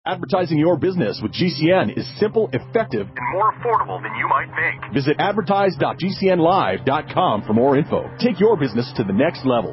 Advertising your business with GCN is simple, effective, and more affordable than you might think. Visit advertise.gcnlive.com for more info. Take your business to the next level.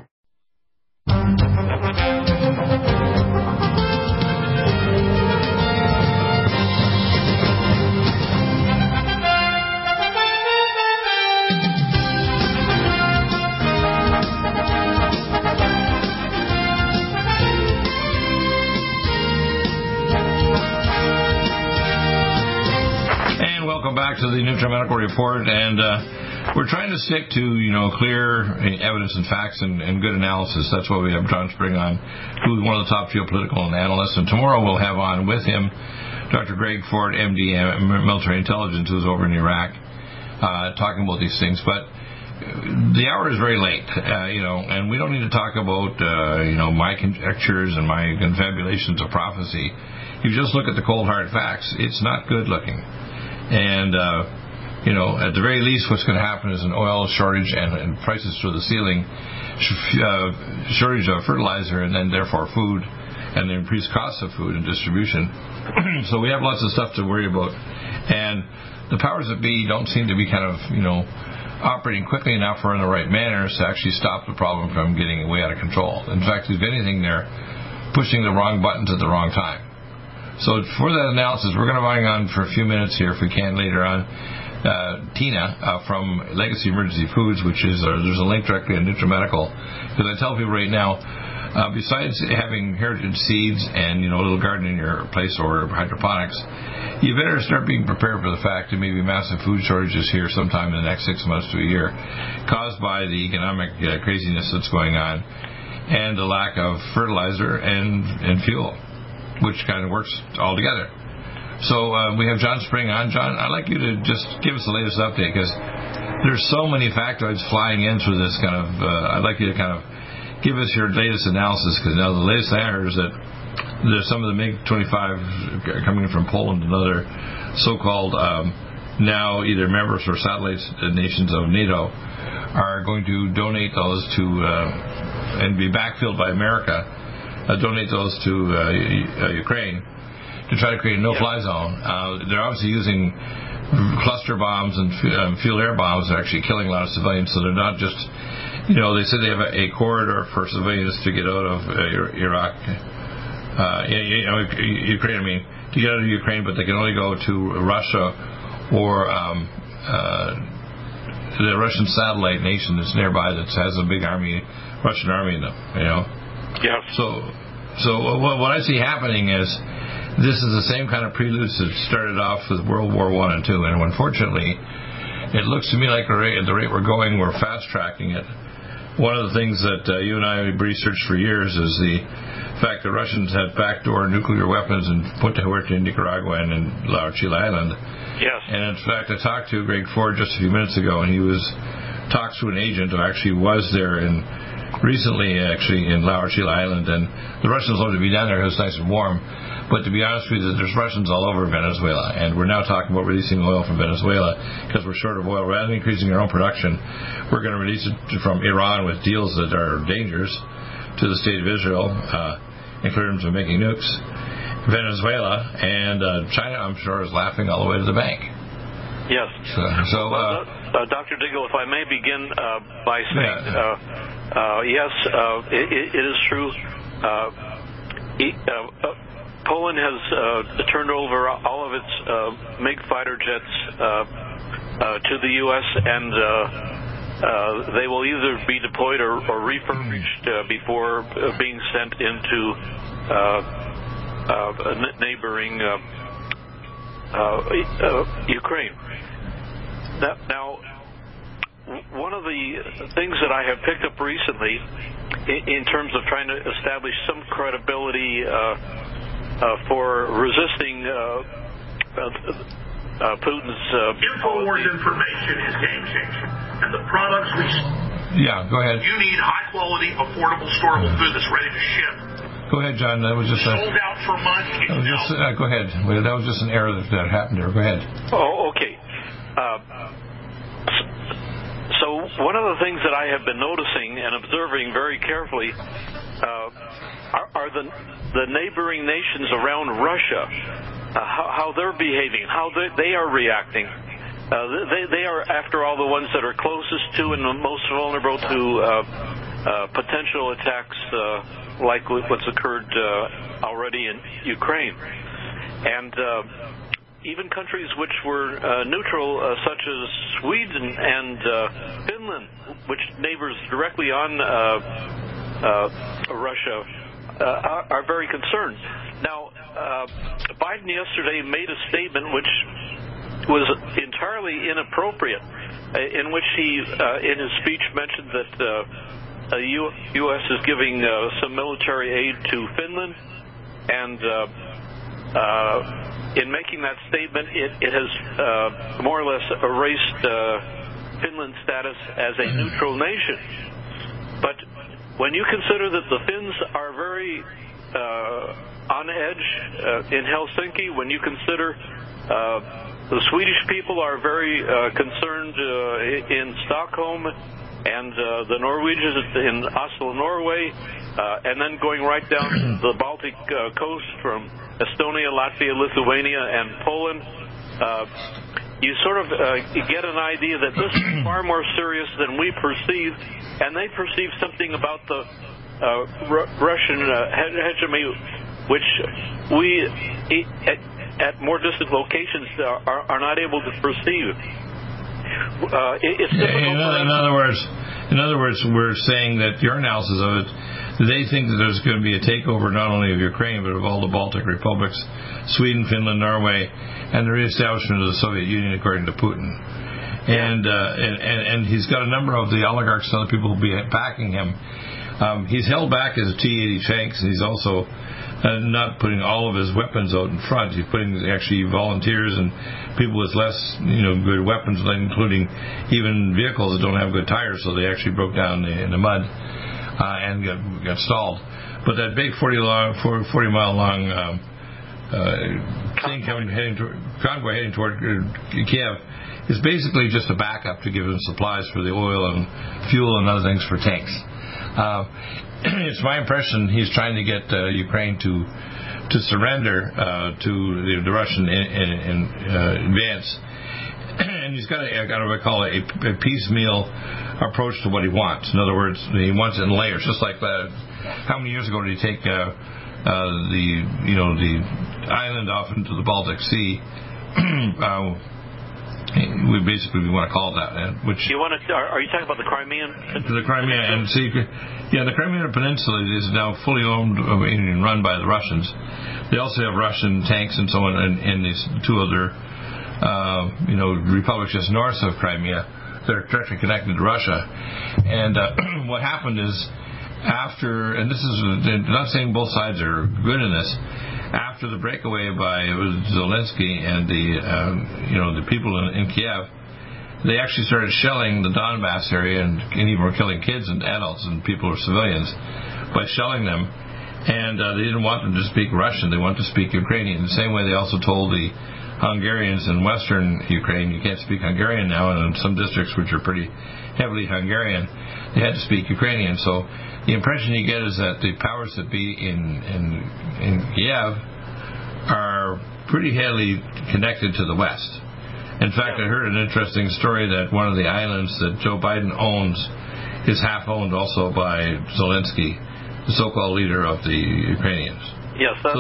Welcome back to the NutriMedical Report, and we're trying to stick to, clear evidence and facts and good analysis. That's why we have John Spring on, who's one of the top geopolitical analysts, and tomorrow we'll have on with him Dr. Greg Ford, MD, military intelligence, who's over in Iraq, talking about these things. But the hour is very late, and we don't need to talk about, my conjectures and my confabulations of prophecy. You just look at the cold, hard facts. It's not good looking. And, at the very least, what's going to happen is an oil shortage and prices through the ceiling, shortage of fertilizer and then, therefore, food, and the increased cost of food and distribution. So we have lots of stuff to worry about. And the powers that be don't seem to be kind of, operating quickly enough or in the right manner to actually stop the problem from getting way out of control. In fact, if anything, they're pushing the wrong buttons at the wrong time. So for that analysis, we're going to bring on for a few minutes here, if we can, later on, Tina from Legacy Emergency Foods, which is there's a link directly on NutriMedical. Because I tell people right now, besides having heritage seeds and a little garden in your place or hydroponics, you better start being prepared for the fact that maybe massive food shortages here sometime in the next 6 months to a year, caused by the economic craziness that's going on and the lack of fertilizer and fuel, which kind of works all together. So we have John Spring on. John, I'd like you to just give us the latest update, because there's so many factoids flying in through this kind of, I'd like you to kind of give us your latest analysis, because now the latest I heard is that there's some of the MiG-25 coming in from Poland and other so-called now either members or satellite nations of NATO are going to donate those to and be backfilled by America, donate those to Ukraine to try to create a no-fly zone. They're obviously using cluster bombs and fuel air bombs. They're actually killing a lot of civilians, so they're not just, they said they have a corridor for civilians to get out of Iraq, Ukraine, to get out of Ukraine, but they can only go to Russia or the Russian satellite nation that's nearby that has a big Russian army in them, Yeah. So what I see happening is this is the same kind of preludes that started off with World War I and II, and unfortunately, it looks to me like at the rate we're going, we're fast-tracking it. One of the things that you and I have researched for years is the fact that Russians had backdoor nuclear weapons in Punta Huerta in Nicaragua and in La Chile Island. Yes. And in fact, I talked to Greg Ford just a few minutes ago, and he talked to an agent who actually was there recently in La Chile Island, and the Russians love to be down there because it's nice and warm. But to be honest with you, there's Russians all over Venezuela, and we're now talking about releasing oil from Venezuela because we're short of oil. Rather than increasing our own production, we're going to release it from Iran with deals that are dangerous to the state of Israel in terms of making nukes. Venezuela and China, I'm sure, is laughing all the way to the bank. Yes. Dr. Diggle, if I may begin by saying, yes, it is true. Poland has turned over all of its MiG fighter jets to the U.S., and they will either be deployed or refurbished before being sent into neighboring Ukraine. Now, one of the things that I have picked up recently in terms of trying to establish some credibility for resisting Putin's InfoWars information is game-changing, and the products we... Yeah, go ahead. You need high-quality, affordable, storable food that's ready to ship. Go ahead, John. That was just sold out for months. Go ahead. That was just an error that happened there. Go ahead. Oh, okay. So one of the things that I have been noticing and observing very carefully are the neighboring nations around Russia, how they're behaving, how they are reacting. They are, after all, the ones that are closest to and the most vulnerable to potential attacks like what's occurred already in Ukraine. And even countries which were neutral, such as Sweden and Finland, which neighbors directly on Russia, are very concerned. Now, Biden yesterday made a statement which was entirely inappropriate, in which he, in his speech, mentioned that the U.S. is giving some military aid to Finland, and in making that statement, it has more or less erased Finland's status as a neutral nation. But when you consider that the Finns are very on edge in Helsinki, when you consider the Swedish people are very concerned in Stockholm, and the Norwegians in Oslo, Norway, and then going right down the Baltic coast from Estonia, Latvia, Lithuania, and Poland, you sort of get an idea that this is far more serious than we perceive, and they perceive something about the Russian hegemony, which we, at more distant locations, are not able to perceive. It's difficult. In other words, we're saying that your analysis of it, they think that there's going to be a takeover not only of Ukraine but of all the Baltic republics, Sweden, Finland, Norway, and the reestablishment of the Soviet Union, according to Putin. And he's got a number of the oligarchs and other people who will be backing him. He's held back his T-80 tanks, and he's also not putting all of his weapons out in front. He's putting actually volunteers and people with less, good weapons, including even vehicles that don't have good tires, so they actually broke down in the mud and got stalled. But that big 40-mile long convoy heading toward Kiev is basically just a backup to give them supplies for the oil and fuel and other things for tanks. It's my impression he's trying to get Ukraine to surrender to the Russian in advance, and he's got what I call a piecemeal approach to what he wants. In other words, he wants it in layers, just like that. How many years ago did he take the island off into the Baltic Sea? We want to call it that. Which are you talking about the Crimean? The Crimea, and see, the Crimean Peninsula is now fully owned and run by the Russians. They also have Russian tanks and so on in these two other, republics just north of Crimea that are directly connected to Russia. And what happened is, and this is not saying both sides are good in this. After the breakaway by Zelensky and the people in Kiev, they actually started shelling the Donbass area and even were killing kids and adults and people or civilians by shelling them. And they didn't want them to speak Russian; they wanted to speak Ukrainian. The same way they also told the Hungarians in western Ukraine, you can't speak Hungarian now, and in some districts which are pretty heavily Hungarian, they had to speak Ukrainian. So the impression you get is that the powers that be in Kiev are pretty heavily connected to the West. In fact, I heard an interesting story that one of the islands that Joe Biden owns is half owned also by Zelensky, the so-called leader of the Ukrainians. Yes, but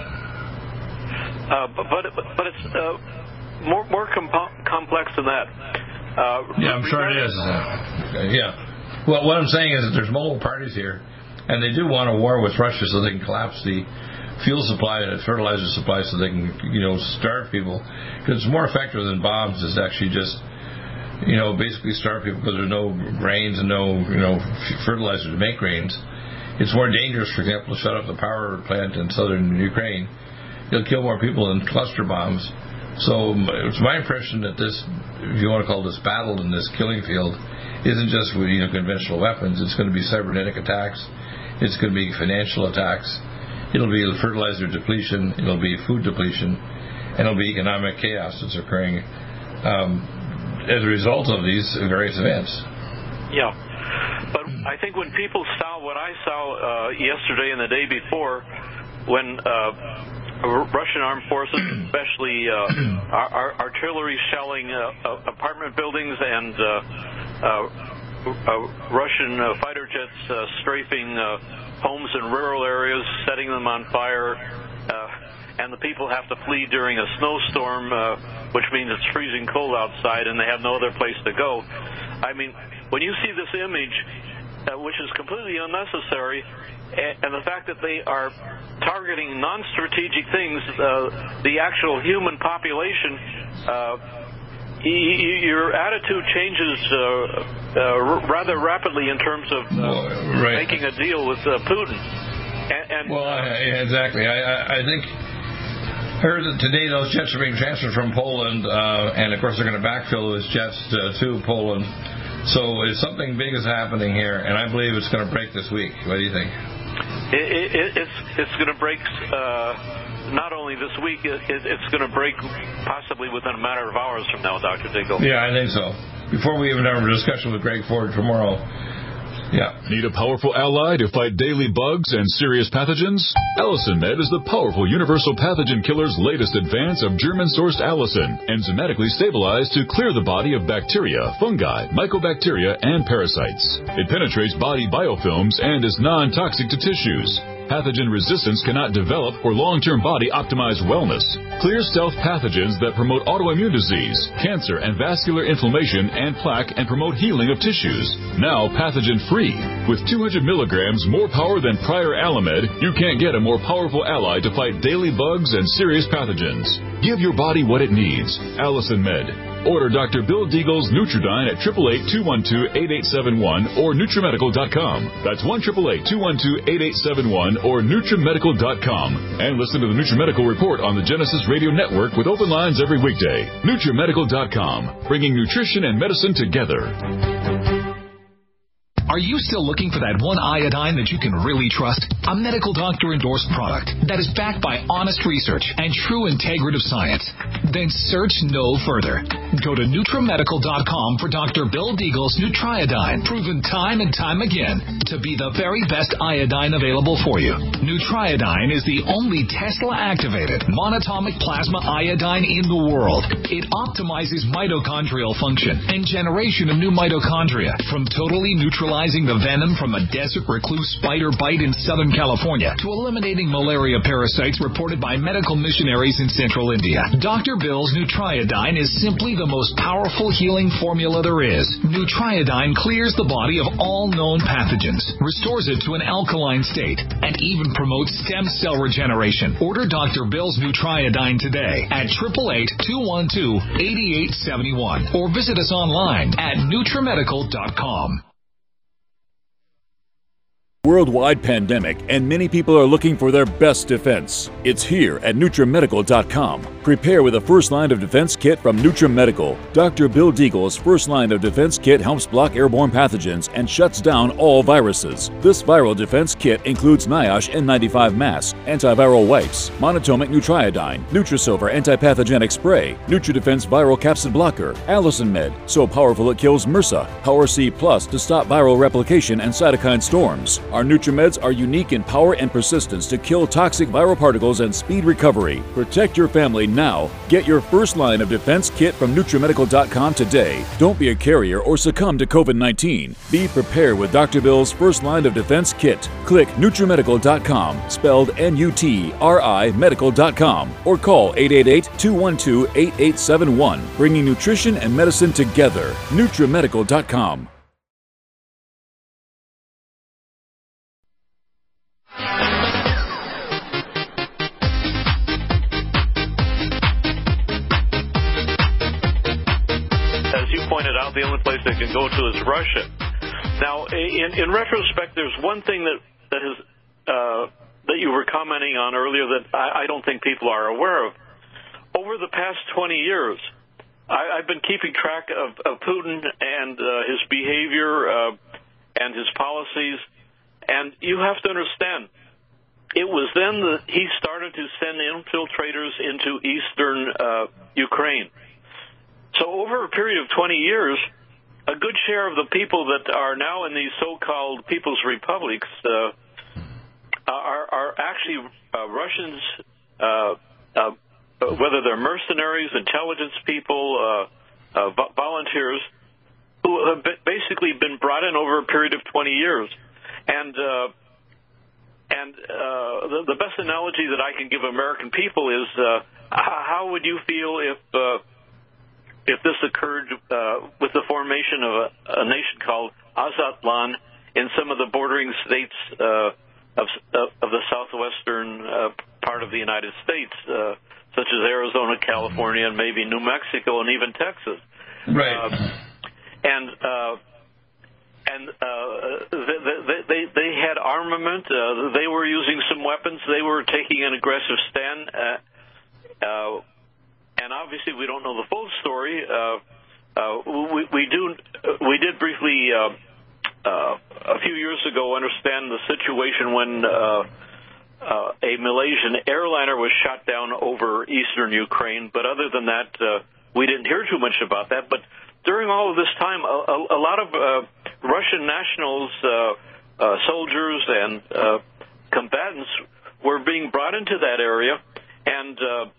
it's more complex than that. I'm sure it is. Well, what I'm saying is that there's multiple parties here, and they do want a war with Russia so they can collapse the fuel supply and fertilizer supply so they can, starve people. Because it's more effective than bombs is actually just, basically starve people because there's no grains and no, fertilizer to make grains. It's more dangerous, for example, to shut off the power plant in southern Ukraine. You'll kill more people than cluster bombs. So it's my impression that this, if you want to call this battle in this killing field, isn't just with conventional weapons. It's going to be cybernetic attacks. It's going to be financial attacks. It'll be fertilizer depletion. It'll be food depletion. And it'll be economic chaos that's occurring as a result of these various events. Yeah. But I think when people saw what I saw yesterday and the day before, when Russian armed forces, especially artillery shelling apartment buildings and Russian fighter jets strafing homes in rural areas, setting them on fire, and the people have to flee during a snowstorm, which means it's freezing cold outside and they have no other place to go. I mean, when you see this image, which is completely unnecessary, and the fact that they are targeting non-strategic things, the actual human population, your attitude changes rather rapidly in terms of making a deal with Putin. Exactly. I think I heard that today those jets are being transferred from Poland, and of course they're going to backfill those jets to Poland. So something big is happening here, and I believe it's going to break this week. What do you think? It's going to break not only this week, it's going to break possibly within a matter of hours from now, Dr. Diggle. Yeah, I think so. Before we even have a discussion with Greg Ford tomorrow. Yeah. Need a powerful ally to fight daily bugs and serious pathogens? Allicin Med is the powerful universal pathogen killer's latest advance of German-sourced allicin, enzymatically stabilized to clear the body of bacteria, fungi, mycobacteria, and parasites. It penetrates body biofilms and is non-toxic to tissues. Pathogen resistance cannot develop for long-term body-optimized wellness. Clear stealth pathogens that promote autoimmune disease, cancer, and vascular inflammation and plaque and promote healing of tissues. Now pathogen-free. With 200 milligrams more power than prior Alamed, you can't get a more powerful ally to fight daily bugs and serious pathogens. Give your body what it needs. Allicin Med. Order Dr. Bill Deagle's Nutridyne at 888-212-8871 or NutriMedical.com. That's 1-888-212-8871 or NutriMedical.com. And listen to the NutriMedical Report on the Genesis Radio Network with open lines every weekday. NutriMedical.com, bringing nutrition and medicine together. Are you still looking for that one iodine that you can really trust? A medical doctor-endorsed product that is backed by honest research and true integrative science? Then search no further. Go to NutriMedical.com for Dr. Bill Deagle's Nutriodine, proven time and time again to be the very best iodine available for you. Nutriodine is the only Tesla-activated monatomic plasma iodine in the world. It optimizes mitochondrial function and generation of new mitochondria from totally neutralizing the venom from a desert recluse spider bite in Southern California to eliminating malaria parasites reported by medical missionaries in central India. Dr. Bill's Nutriodine is simply the most powerful healing formula there is. Nutriodine clears the body of all known pathogens, restores it to an alkaline state, and even promotes stem cell regeneration. Order Dr. Bill's Nutriodine today at 888-212-8871 or visit us online at NutriMedical.com. Worldwide pandemic, and many people are looking for their best defense. It's here at NutriMedical.com. Prepare with a first line of defense kit from NutriMedical. Dr. Bill Deagle's first line of defense kit helps block airborne pathogens and shuts down all viruses. This viral defense kit includes NIOSH N95 mask, antiviral wipes, monatomic Nutriodine, Nutrisilver antipathogenic spray, NutriDefense viral capsid blocker, Allicin Med, so powerful it kills MRSA, Power C Plus to stop viral replication and cytokine storms. Our NutriMeds are unique in power and persistence to kill toxic viral particles and speed recovery. Protect your family now. Get your first line of defense kit from NutriMedical.com today. Don't be a carrier or succumb to COVID-19. Be prepared with Dr. Bill's first line of defense kit. Click NutriMedical.com, spelled N-U-T-R-I Medical.com, or call 888-212-8871, bringing nutrition and medicine together. NutriMedical.com. The only place they can go to is Russia. Now, in retrospect, there's one thing that you were commenting on earlier that I don't think people are aware of. Over the past 20 years, I've been keeping track of Putin and his behavior and his policies, and you have to understand, it was then that he started to send infiltrators into eastern Ukraine. So over a period of 20 years, a good share of the people that are now in these so-called People's Republics are actually Russians, whether they're mercenaries, intelligence people, volunteers, who have basically been brought in over a period of 20 years. And the best analogy that I can give American people is how would you feel if this occurred with the formation of a nation called Azatlan in some of the bordering states of the southwestern part of the United States, such as Arizona, California, and maybe New Mexico, and even Texas. Right. They had armament. They were using some weapons. They were taking an aggressive stand. And obviously, we don't know the full story. We did briefly a few years ago understand the situation when a Malaysian airliner was shot down over eastern Ukraine. But other than that, we didn't hear too much about that. But during all of this time, a lot of Russian nationals, soldiers, and combatants were being brought into that area, and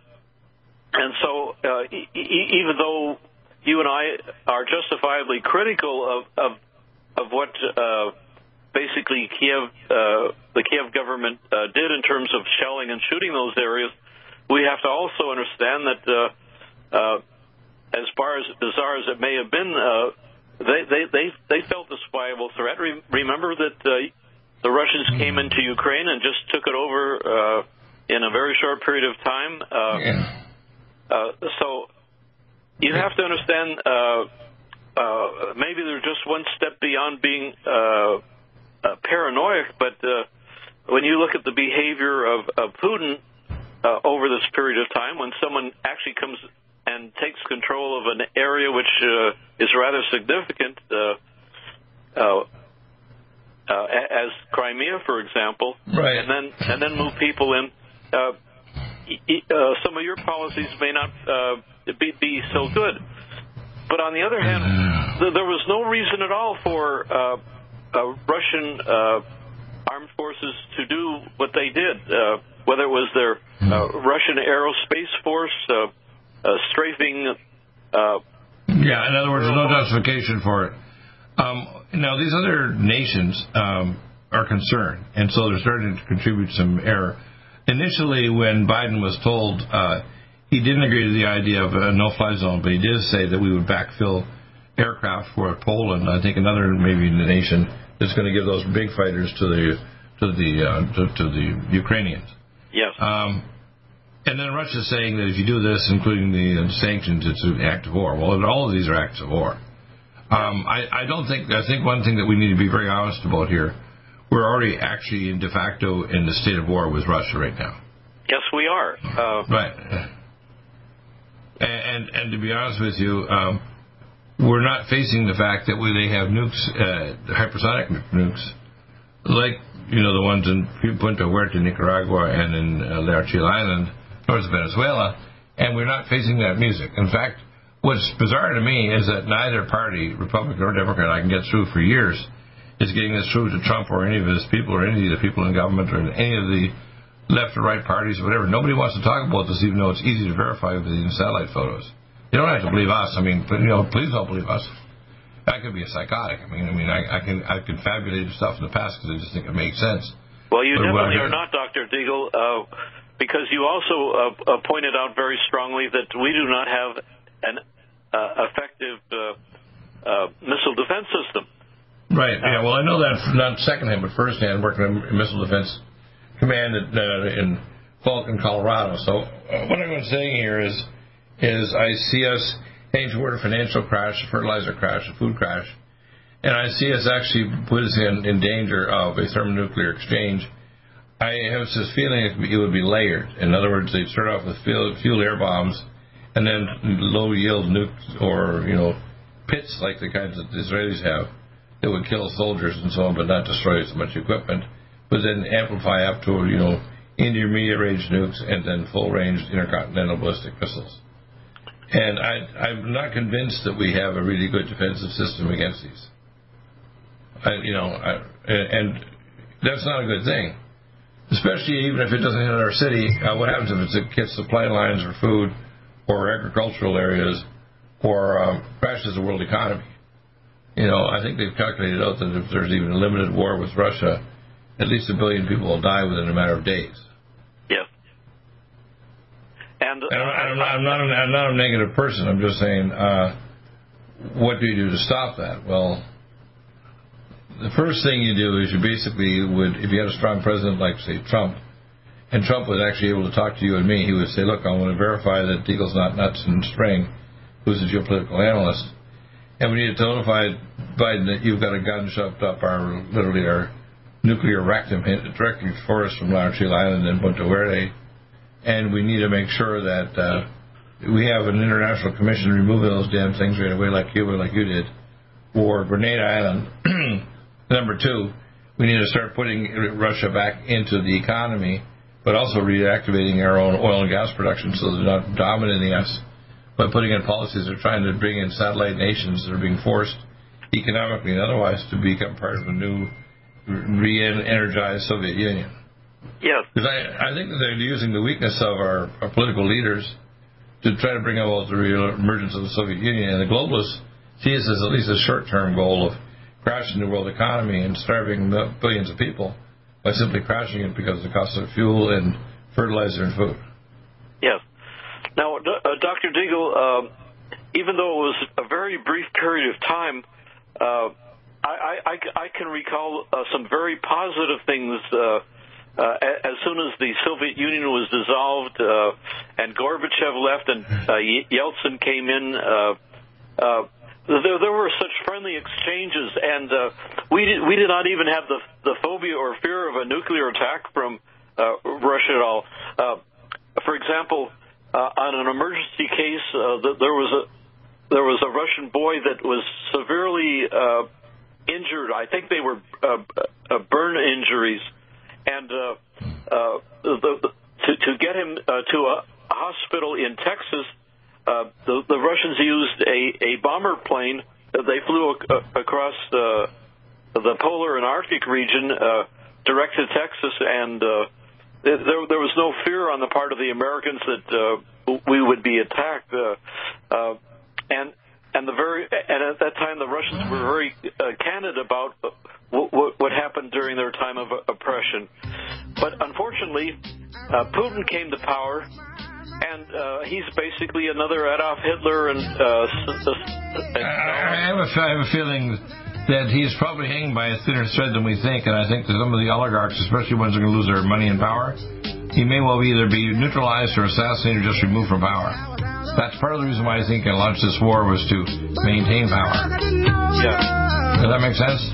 so even though you and I are justifiably critical of what basically the Kiev government did in terms of shelling and shooting those areas, we have to also understand that as far as bizarre as it may have been, they felt this viable threat. Remember that the Russians came into Ukraine and just took it over in a very short period of time. So you have to understand, maybe they're just one step beyond being paranoid, but when you look at the behavior of Putin over this period of time, when someone actually comes and takes control of an area which is rather significant, as Crimea, for example, right, and then move people in. Some of your policies may not be so good, but on the other hand, there was no reason at all for Russian armed forces to do what they did, whether it was their Russian Aerospace Force strafing. In other words, there's no justification for it. Now, these other nations are concerned, and so they're starting to contribute some error. Initially, when Biden was told, he didn't agree to the idea of a no-fly zone, but he did say that we would backfill aircraft for Poland. I think another maybe nation that's going to give those big fighters to the Ukrainians. Yes. And then Russia's saying that if you do this, including the sanctions, it's an act of war. Well, all of these are acts of war. I think one thing that we need to be very honest about here, we're already actually de facto in the state of war with Russia right now. Yes, we are. Right. And to be honest with you, we're not facing the fact that they have nukes, hypersonic nukes, like the ones in Punta Huerta, Nicaragua, and in La Chile Island, north of Venezuela, and we're not facing that music. In fact, what's bizarre to me is that neither party, Republican or Democrat, I can get through for years, is getting this through to Trump or any of his people or any of the people in government or any of the left or right parties or whatever. Nobody wants to talk about this, even though it's easy to verify with the satellite photos. You don't have to believe us. Please don't believe us. I could be a psychotic. I can fabulate stuff in the past because I just think it makes sense. Well, you definitely are not, Dr. Deagle, because you also pointed out very strongly that we do not have an effective missile defense system. Right. Yeah. Well, I know that not secondhand, but firsthand, working in Missile Defense Command in Falcon, Colorado. So what I'm saying here is I see us heading toward a financial crash, a fertilizer crash, a food crash, and I see us actually put us in danger of a thermonuclear exchange. I have this feeling it would be layered. In other words, they'd start off with fuel air bombs, and then low-yield nukes or pits like the kinds that the Israelis have that would kill soldiers and so on, but not destroy so much equipment, but then amplify up to intermediate-range nukes and then full-range intercontinental ballistic missiles. And I'm not convinced that we have a really good defensive system against these. And that's not a good thing. Especially even if it doesn't hit our city, what happens if it hits supply lines or food or agricultural areas or crashes the world economy? I think they've calculated out that if there's even a limited war with Russia, at least 1 billion people will die within a matter of days. Yes. And I'm not a negative person. I'm just saying, what do you do to stop that? Well, the first thing you do is you basically would, if you had a strong president like, say, Trump, and Trump was actually able to talk to you and me, he would say, look, I want to verify that Deagle's not nuts and string, who's a geopolitical analyst, and we need to notify Biden that you've got a gun shoved up our nuclear rectum directly for us from Larchil Island and Punta Verde, and we need to make sure that we have an international commission removing those damn things right away like Cuba, like you did, or Grenada Island. Number 2, we need to start putting Russia back into the economy, but also reactivating our own oil and gas production so they're not dominating us by putting in policies that are trying to bring in satellite nations that are being forced economically and otherwise to become part of a new re-energized Soviet Union. Yes. Because I think that they're using the weakness of our political leaders to try to bring about the real emergence of the Soviet Union. And the globalists see this as at least a short-term goal of crashing the world economy and starving billions of people by simply crashing it because of the cost of fuel and fertilizer and food. Yes. Now, Dr. Deagle, even though it was a very brief period of time, I can recall some very positive things as soon as the Soviet Union was dissolved and Gorbachev left and Yeltsin came in. There were such friendly exchanges, and we did not even have the phobia or fear of a nuclear attack from Russia at all. For example, on an emergency case, there was a Russian boy that was severely injured. I think they were burn injuries, and to get him to a hospital in Texas, the Russians used a bomber plane. They flew across the polar and Arctic region direct to Texas, and there was no fear on the part of the Americans that we would be attacked. And at that time, the Russians were very candid about what happened during their time of oppression. But unfortunately, Putin came to power, and he's basically another Adolf Hitler. And I have a feeling that he's probably hanging by a thinner thread than we think, and I think that some of the oligarchs, especially ones that are going to lose their money and power, he may well either be neutralized or assassinated or just removed from power. That's part of the reason why I think I launched this war was to maintain power. Yeah. Does that make sense?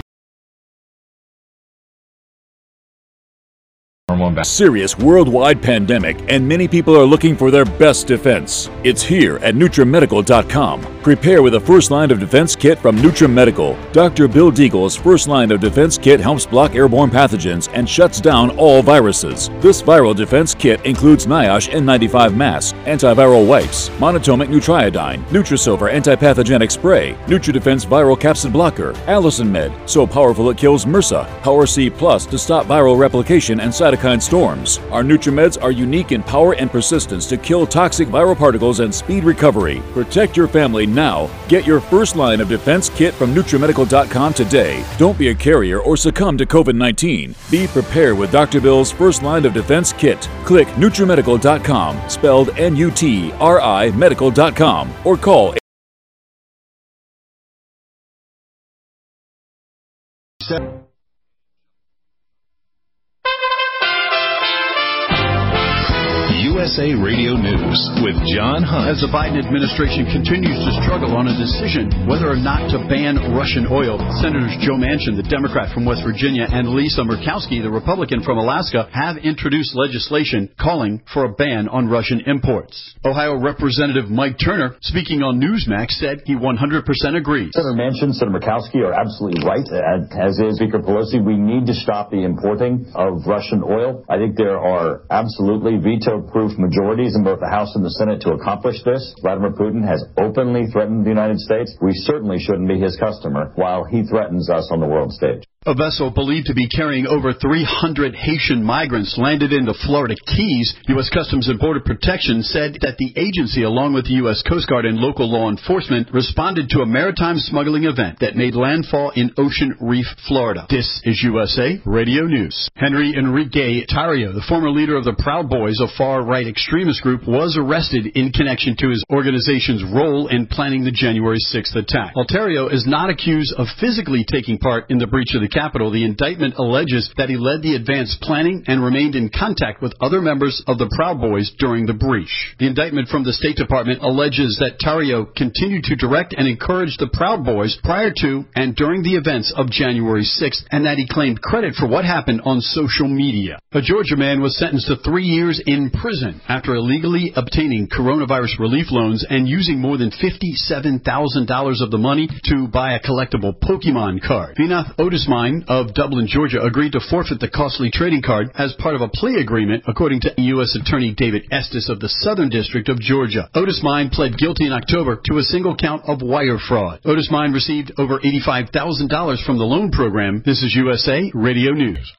Serious worldwide pandemic, and many people are looking for their best defense. It's here at NutriMedical.com. Prepare with a first line of defense kit from NutriMedical. Dr. Bill Deagle's first line of defense kit helps block airborne pathogens and shuts down all viruses. This viral defense kit includes NIOSH N95 mask, antiviral wipes, monatomic Nutriodine, Nutrisilver antipathogenic spray, NutriDefense viral capsid blocker, Allison Med, so powerful it kills MRSA, Power C Plus to stop viral replication and cytokine storms. Our NutriMeds are unique in power and persistence to kill toxic viral particles and speed recovery. Protect your family now. Get your first line of defense kit from NutriMedical.com today. Don't be a carrier or succumb to COVID-19. Be prepared with Dr. Bill's first line of defense kit. Click NutriMedical.com, spelled N-U-T-R-I medical.com, or call USA Radio News with John Hunt. As the Biden administration continues to struggle on a decision whether or not to ban Russian oil, Senators Joe Manchin, the Democrat from West Virginia, and Lisa Murkowski, the Republican from Alaska, have introduced legislation calling for a ban on Russian imports. Ohio Representative Mike Turner, speaking on Newsmax, said he 100% agrees. Senator Manchin, Senator Murkowski are absolutely right, as is Speaker Pelosi. We need to stop the importing of Russian oil. I think there are absolutely veto-proof bulletproof majorities in both the House and the Senate to accomplish this. Vladimir Putin has openly threatened the United States. We certainly shouldn't be his customer while he threatens us on the world stage. A vessel believed to be carrying over 300 Haitian migrants landed in the Florida Keys. U.S. Customs and Border Protection said that the agency, along with the U.S. Coast Guard and local law enforcement, responded to a maritime smuggling event that made landfall in Ocean Reef, Florida. This is USA Radio News. Henry Enrique Tarrio, the former leader of the Proud Boys, a far-right extremist group, was arrested in connection to his organization's role in planning the January 6th attack. Tarrio is not accused of physically taking part in the breach of the Capitol. The indictment alleges that he led the advanced planning and remained in contact with other members of the Proud Boys during the breach. The indictment from the State Department alleges that Tarrio continued to direct and encourage the Proud Boys prior to and during the events of January 6th, and that he claimed credit for what happened on social media. A Georgia man was sentenced to 3 years in prison after illegally obtaining coronavirus relief loans and using more than $57,000 of the money to buy a collectible Pokemon card. Vinath Otismine of Dublin, Georgia, agreed to forfeit the costly trading card as part of a plea agreement, according to U.S. Attorney David Estes of the Southern District of Georgia. Otismine pled guilty in October to a single count of wire fraud. Otismine received over $85,000 from the loan program. This is USA Radio News.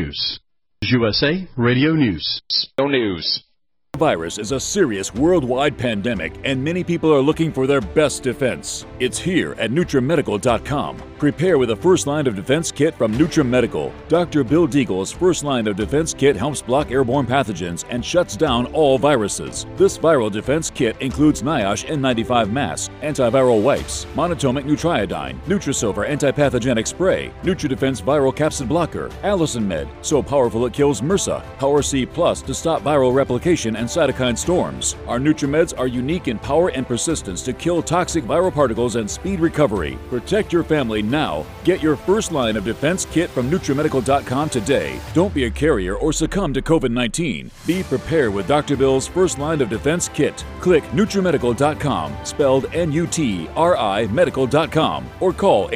USA Radio News. News. Virus is a serious worldwide pandemic, and many people are looking for their best defense. It's here at NutriMedical.com. Prepare with a first line of defense kit from NutriMedical. Dr. Bill Deagle's first line of defense kit helps block airborne pathogens and shuts down all viruses. This viral defense kit includes NIOSH N95 mask, antiviral wipes, monatomic Nutriodine, Nutrisilver antipathogenic spray, NutriDefense viral capsid blocker, Allison Med, so powerful it kills MRSA, Power C Plus to stop viral replication and cytokine storms. Our NutriMeds are unique in power and persistence to kill toxic viral particles and speed recovery. Protect your family now. Get your first line of defense kit from NutriMedical.com today. Don't be a carrier or succumb to COVID-19. Be prepared with Dr. Bill's first line of defense kit. Click NutriMedical.com, spelled N-U-T-R-I Medical.com, or call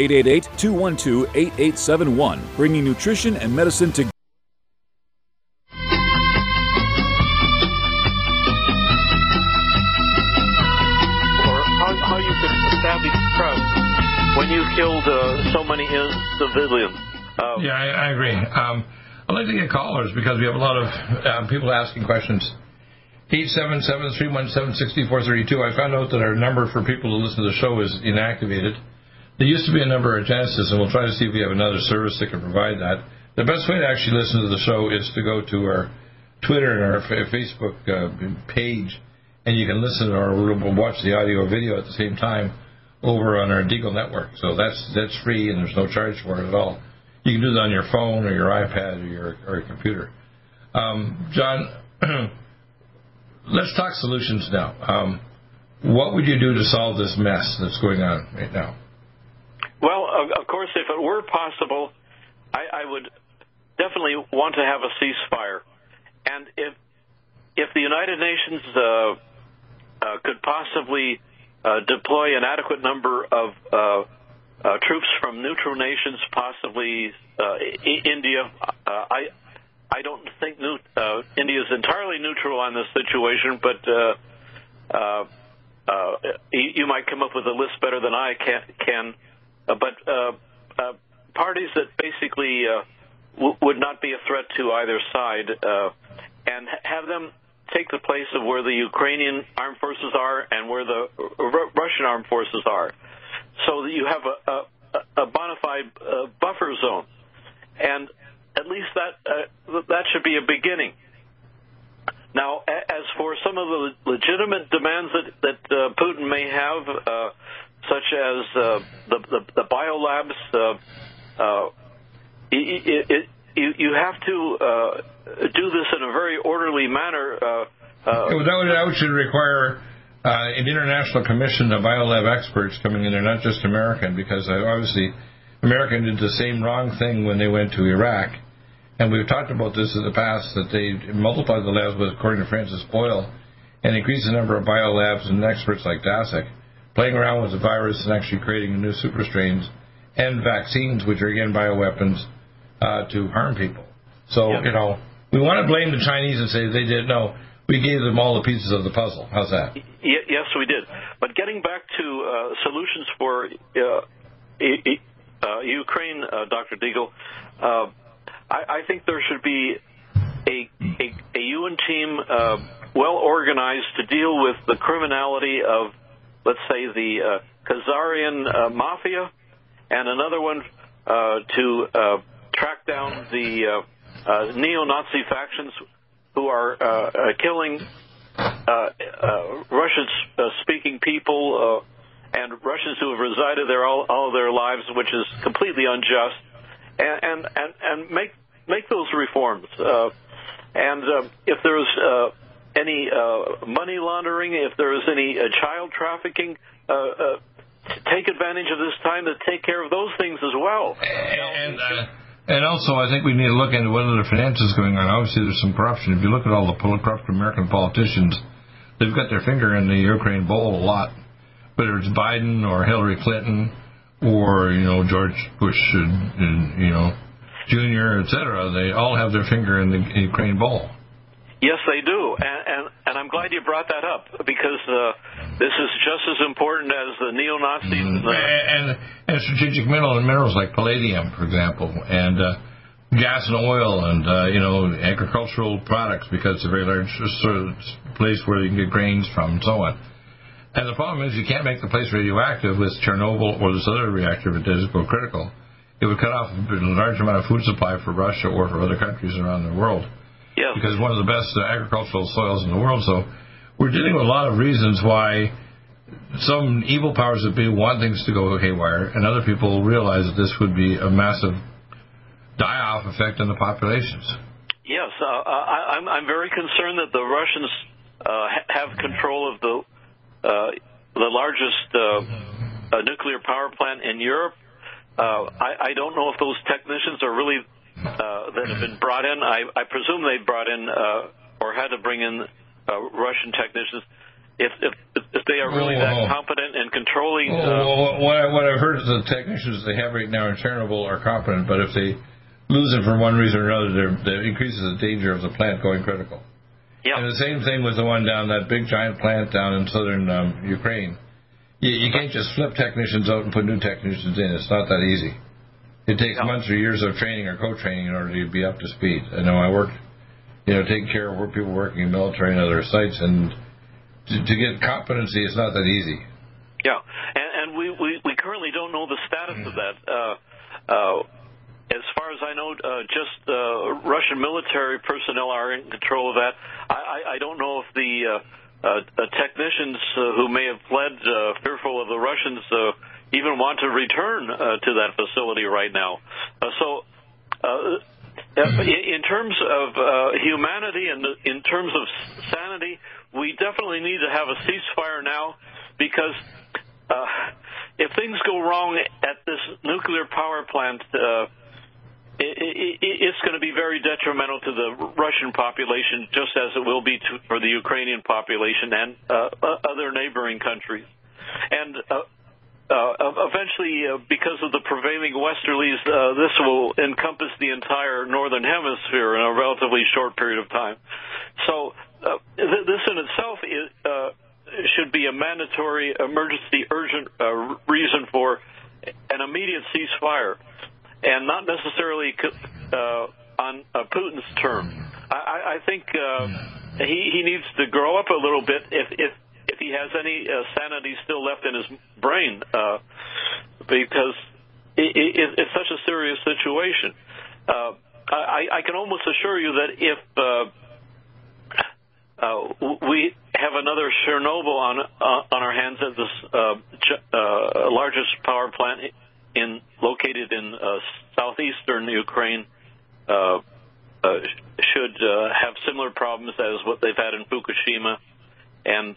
888-212-8871, bringing nutrition and medicine together. When you killed so many civilians. Yeah, I agree. I'd like to get callers because we have a lot of people asking questions. 877-317-6432. I found out that our number for people to listen to the show is inactivated. There used to be a number at Genesis, and we'll try to see if we have another service that can provide that. The best way to actually listen to the show is to go to our Twitter and our Facebook page, and you can listen or watch the audio or video at the same time over on our Deagle network. So that's free, and there's no charge for it at all. You can do that on your phone or your iPad or your computer. John, let's talk solutions now. What would you do to solve this mess that's going on right now? Well, of course, if it were possible, I would definitely want to have a ceasefire. And if the United Nations could possibly deploy an adequate number of troops from neutral nations, possibly India. I don't think India is entirely neutral on this situation, but you might come up with a list better than I can. But parties that basically would not be a threat to either side, and have them take the place of where the Ukrainian armed forces are and where the Russian armed forces are, so that you have a bona fide buffer zone. And at least that should be a beginning. Now, as for some of the legitimate demands that Putin may have, such as the biolabs, you have to do this in a very orderly manner. That should require an international commission of biolab experts coming in there, not just American, because obviously America did the same wrong thing when they went to Iraq. And we've talked about this in the past, that they multiplied the labs, according to Francis Boyle, and increased the number of biolabs and experts like Daszak, playing around with the virus and actually creating new super strains and vaccines, which are, again, bioweapons to harm people. So, we want to blame the Chinese and say they did. No, we gave them all the pieces of the puzzle. How's that? Yes, we did. But getting back to solutions for Ukraine, Dr. Deagle, I think there should be a UN team well organized to deal with the criminality of, let's say, the Khazarian mafia, and another one to track down the neo-Nazi factions who are killing Russian-speaking people and Russians who have resided there all of their lives, which is completely unjust, and make those reforms. And if there's any money laundering, if there is any child trafficking, take advantage of this time to take care of those things as well. And also, I think we need to look into what other finances going on. Obviously, there's some corruption. If you look at all the corrupt American politicians, they've got their finger in the Ukraine bowl a lot. Whether it's Biden or Hillary Clinton or, George Bush, Jr., etc., they all have their finger in the Ukraine bowl. Yes, they do. And I'm glad you brought that up, because this is just as important as the neo-Nazis. And strategic minerals like palladium, for example, and gas and oil and, agricultural products, because it's a very large sort of place where you can get grains from and so on. And the problem is you can't make the place radioactive with Chernobyl or this other reactor if it does go critical. It would cut off a large amount of food supply for Russia or for other countries around the world. Yes. Because one of the best agricultural soils in the world. So we're dealing with a lot of reasons why some evil powers that be want things to go haywire, and other people realize that this would be a massive die-off effect on the populations. Yes, I'm very concerned that the Russians have control of the largest nuclear power plant in Europe. I don't know if those technicians are really that have been brought in. I presume they brought in or had to bring in Russian technicians. If they are really that competent in controlling... What I've heard is the technicians they have right now in Chernobyl are competent, but if they lose them for one reason or another, that increases the danger of the plant going critical. Yeah. And the same thing with the one down, that big giant plant down in southern Ukraine. You can't just flip technicians out and put new technicians in. It's not that easy. It takes months or years of training or co-training in order to be up to speed. I know I worked, taking care of people working in military and other sites, and to get competency, it's not that easy. Yeah, and we currently don't know the status of that. As far as I know, just Russian military personnel are in control of that. I don't know if the technicians who may have fled fearful of the Russians even want to return to that facility right now. In terms of humanity and in terms of sanity, we definitely need to have a ceasefire now, because if things go wrong at this nuclear power plant, it's going to be very detrimental to the Russian population, just as it will be for the Ukrainian population and other neighboring countries. And eventually, because of the prevailing westerlies, this will encompass the entire northern hemisphere in a relatively short period of time. So this in itself should be a mandatory, emergency, urgent reason for an immediate ceasefire, and not necessarily on Putin's terms. I think he needs to grow up a little bit if he has any sanity still left in his brain, because it's such a serious situation. I can almost assure you that if we have another Chernobyl on our hands, at this largest power plant located in southeastern Ukraine, should have similar problems as what they've had in Fukushima and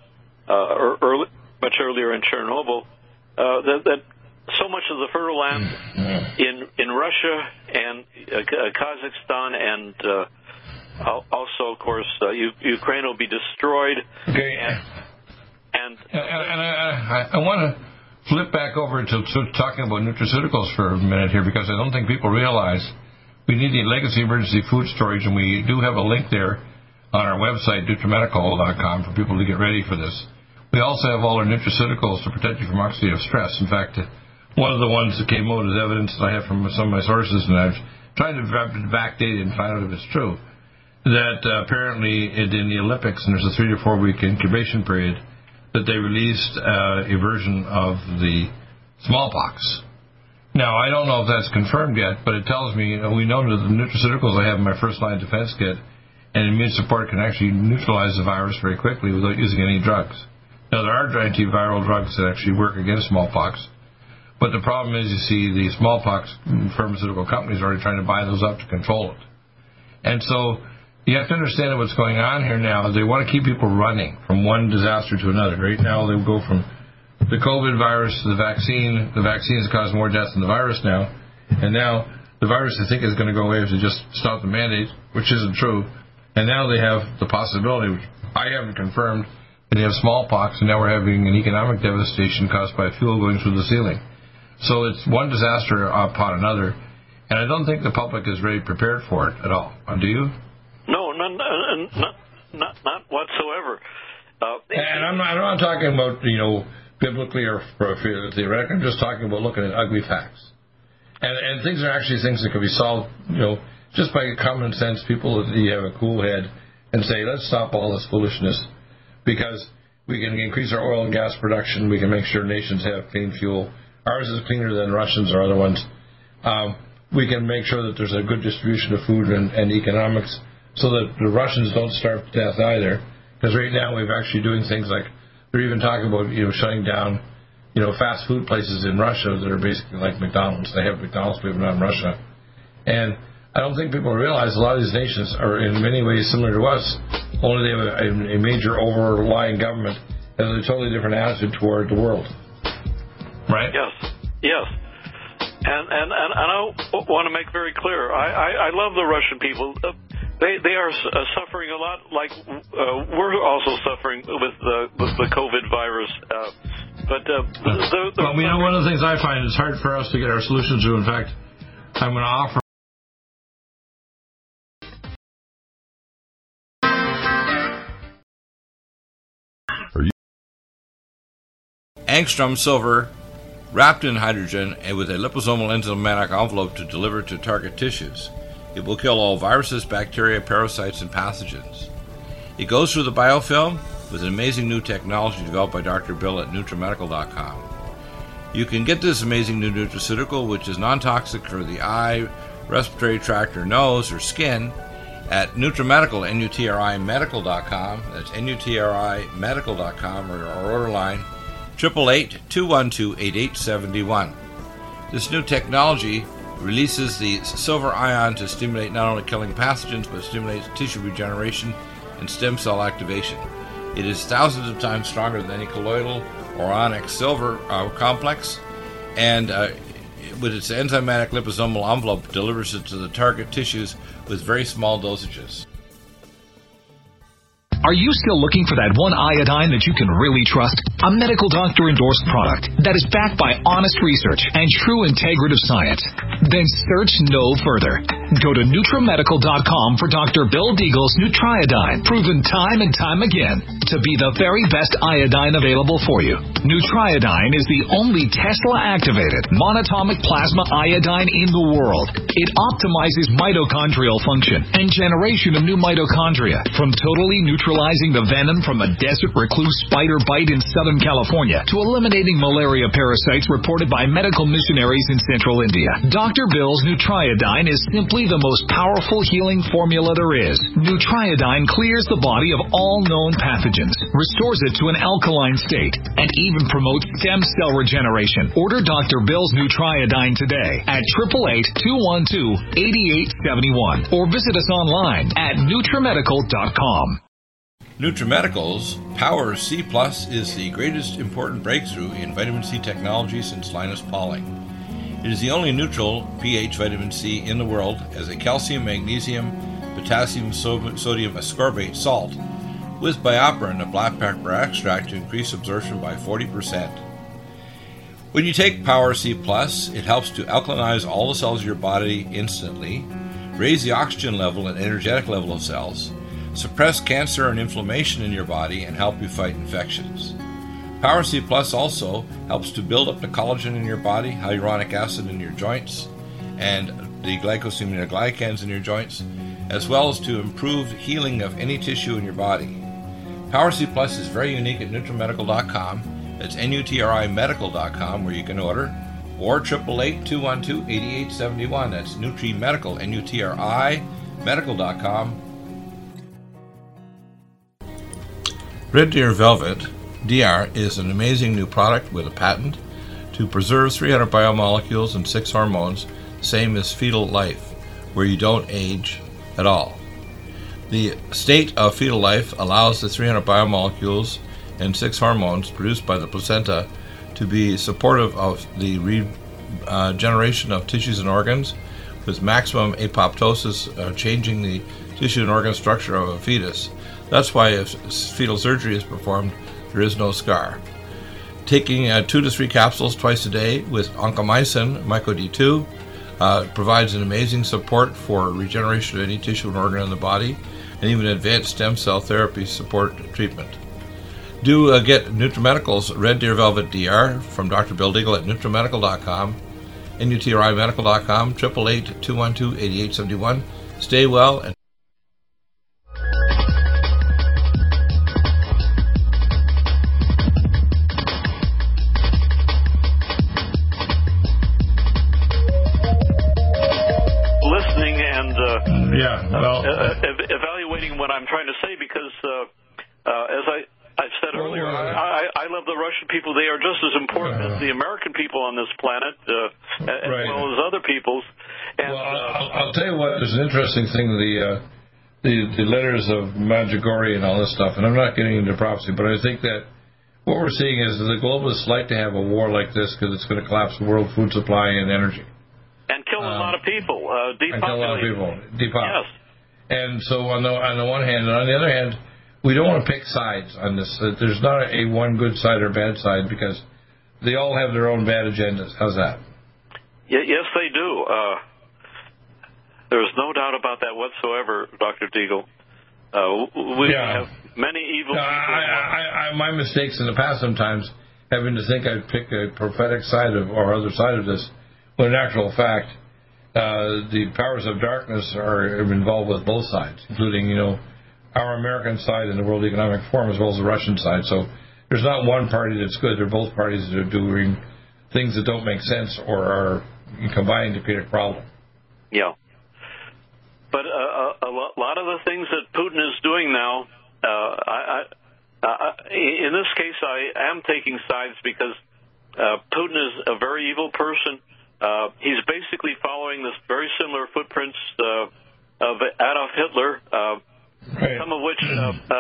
much earlier in Chernobyl, that so much of the fertile land in Russia and Kazakhstan and also, of course, Ukraine will be destroyed. Okay. And I want to flip back over to talking about nutraceuticals for a minute here, because I don't think people realize we need the legacy emergency food storage, and we do have a link there on our website, NutriMedical.com, for people to get ready for this. We also have all our nutraceuticals to protect you from oxidative stress. In fact, one of the ones that came out as evidence that I have from some of my sources, and I've tried to backdate it and find out if it's true, that apparently in the Olympics, and there's a 3 to 4 week incubation period, that they released a version of the smallpox. Now, I don't know if that's confirmed yet, but it tells me, we know that the nutraceuticals I have in my first line defense kit and immune support can actually neutralize the virus very quickly without using any drugs. Now, there are antiviral drugs that actually work against smallpox, but the problem is, you see, the smallpox pharmaceutical companies are already trying to buy those up to control it. And so you have to understand what's going on here now is they want to keep people running from one disaster to another. Right now, they go from the COVID virus to the vaccine. The vaccine has caused more deaths than the virus now. And now the virus, I think, is going to go away if they just stop the mandate, which isn't true. And now they have the possibility, which I haven't confirmed, that they have smallpox, and now we're having an economic devastation caused by fuel going through the ceiling. So it's one disaster upon another, and I don't think the public is really prepared for it at all. Do you? No, not whatsoever. And I'm not talking about, biblically or theoretically. I'm just talking about looking at ugly facts. And things are actually things that can be solved, just by common sense. People, you have a cool head and say, let's stop all this foolishness, because we can increase our oil and gas production. We can make sure nations have clean fuel. Ours is cleaner than Russians or other ones. We can make sure that there's a good distribution of food and economics so that the Russians don't starve to death either. Because right now we're actually doing things like, they're even talking about, shutting down, fast food places in Russia that are basically like McDonald's. They have McDonald's, but not in Russia. And I don't think people realize a lot of these nations are in many ways similar to us, only they have a major overlying government that has a totally different attitude toward the world. Right? Yes. And I want to make very clear, I love the Russian people. They are suffering a lot, like we're also suffering with the COVID virus. But one of the things I find is hard for us to get our solutions to. In fact, I'm going to offer. Angstrom silver wrapped in hydrogen and with a liposomal enzymatic envelope to deliver to target tissues. It will kill all viruses, bacteria, parasites, and pathogens. It goes through the biofilm with an amazing new technology developed by Dr. Bill at NutriMedical.com. You can get this amazing new nutraceutical, which is non-toxic for the eye, respiratory tract, or nose, or skin, at NutriMedical, NutriMedical.com. That's NutriMedical.com, or our order line 888-212-8871. This new technology releases the silver ion to stimulate not only killing pathogens, but stimulates tissue regeneration and stem cell activation. It is thousands of times stronger than any colloidal or onyx silver complex, and with its enzymatic liposomal envelope, delivers it to the target tissues with very small dosages. Are you still looking for that one iodine that you can really trust? A medical doctor endorsed product that is backed by honest research and true integrative science? Then search no further. Go to NutriMedical.com for Dr. Bill Deagle's Nutriodine, proven time and time again to be the very best iodine available for you. Nutriodine is the only Tesla-activated monatomic plasma iodine in the world. It optimizes mitochondrial function and generation of new mitochondria, from totally neutralizing the venom from a desert recluse spider bite in Southern California to eliminating malaria parasites reported by medical missionaries in Central India. Dr. Bill's Nutriodine is simply the most powerful healing formula there is. Nutriodine clears the body of all known pathogens, restores it to an alkaline state, and even promotes stem cell regeneration. Order Dr. Bill's Nutriodine today at 888-212-8871 or visit us online at NutriMedical.com. NutriMedical's Power C Plus is the greatest important breakthrough in vitamin C technology since Linus Pauling. It is the only neutral pH vitamin C in the world as a calcium, magnesium, potassium, sodium ascorbate salt with BioPerine, a black pepper extract, to increase absorption by 40%. When you take Power C Plus, it helps to alkalinize all the cells of your body instantly, raise the oxygen level and energetic level of cells, suppress cancer and inflammation in your body, and help you fight infections. Power C Plus also helps to build up the collagen in your body, hyaluronic acid in your joints, and the glycosaminoglycans in your joints, as well as to improve healing of any tissue in your body. Power C Plus is very unique at NutriMedical.com. It's NutriMedical.com where you can order, or 888-212-8871. That's NutriMedical, NUTRI, medical.com. Red Deer Velvet DR is an amazing new product with a patent to preserve 300 biomolecules and 6 hormones, same as fetal life, where you don't age at all. The state of fetal life allows the 300 biomolecules and 6 hormones produced by the placenta to be supportive of the regeneration of tissues and organs, with maximum apoptosis, changing the tissue and organ structure of a fetus. That's why if fetal surgery is performed, there is no scar. Taking 2 to 3 capsules twice a day with oncomycin, MycoD2, provides an amazing support for regeneration of any tissue and organ in the body, and even advanced stem cell therapy support treatment. Do get NutriMedical's Red Deer Velvet DR from Dr. Bill Deagle at NutriMedical.com, NUTRIMedical.com, 888-212-8871. Stay well and evaluating what I'm trying to say, because as I said earlier, I love the Russian people. They are just as important as the American people on this planet, as well as other peoples. And, I'll tell you what, there's an interesting thing, the letters of Medjugorje and all this stuff, and I'm not getting into prophecy, but I think that what we're seeing is that the globalists like to have a war like this because it's going to collapse the world food supply and energy. And kill a lot of people, depopulate. And kill a lot of people, yes. And so on the one hand, and on the other hand, we don't want to pick sides on this. There's not a one good side or bad side, because they all have their own bad agendas. How's that? Yes, they do. There's no doubt about that whatsoever, Dr. Deagle. We have many evil people. My mistakes in the past sometimes having to think I'd pick a prophetic side or other side of this, when in actual fact, the powers of darkness are involved with both sides, including, our American side and the World Economic Forum, as well as the Russian side. So there's not one party that's good. They're both parties that are doing things that don't make sense or are combining to create a problem. Yeah. But a lot of the things that Putin is doing now, in this case, I am taking sides because Putin is a very evil person. He's basically following this very similar footprints of Adolf Hitler, some of which